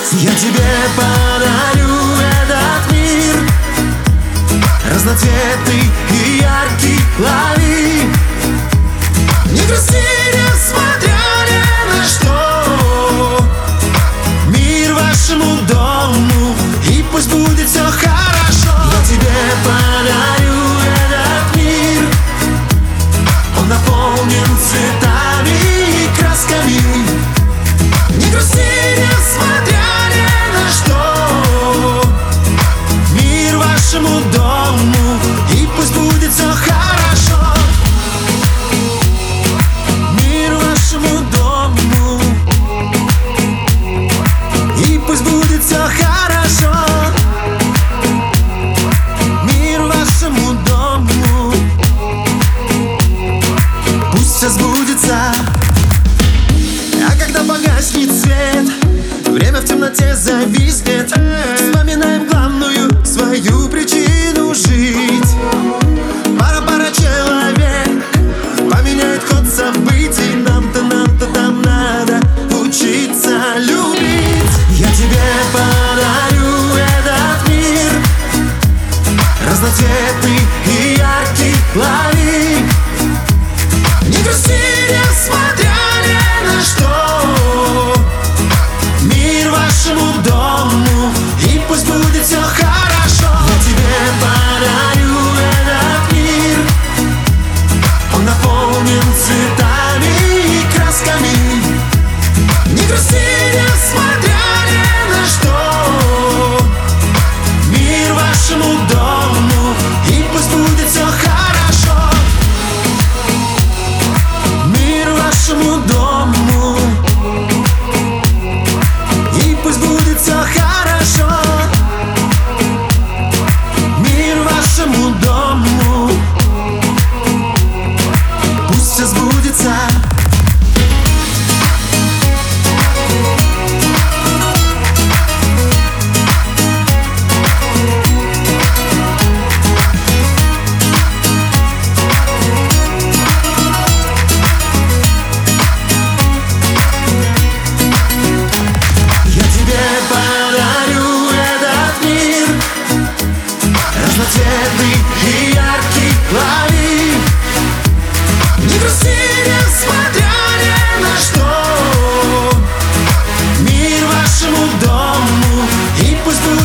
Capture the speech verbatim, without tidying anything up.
Я тебе подарю этот мир, разноцветный и яркий, лови. Не грусти, несмотря ни на что, мир вашему дому, и пусть будет все хорошо. Я тебе подарю этот мир, он наполнен цветами и красками. Не грусти, несмотря ни на что, мир вашему дому, и пусть будет все хорошо. Мир вашему дому, и пусть будет все хорошо. Мир вашему дому, пусть все сбудется. А когда погаснет свет, время в темноте зависнет, вспоминаем главную свою причину жить. Пара-пара человек поменяет ход событий. Нам-то, нам-то там надо учиться любить. Я тебе подарю этот мир, разноцветный и яркий, лови. Не грусти, несмотря ни на что, мир вашему дому, и пусть будет все хорошо. Я тебе подарю этот мир, он наполнен цветами и красками. Не грусти, несмотря ни на что, мир вашему дому, и пусть будет все хорошо. Мир вашему дому, и пусть будет все хорошо. Мир вашему дому, пусть все сбудется. Подарю этот мир, разноцветный и яркий, лови. Не грусти, несмотря ни на что, мир вашему дому, и пусть будет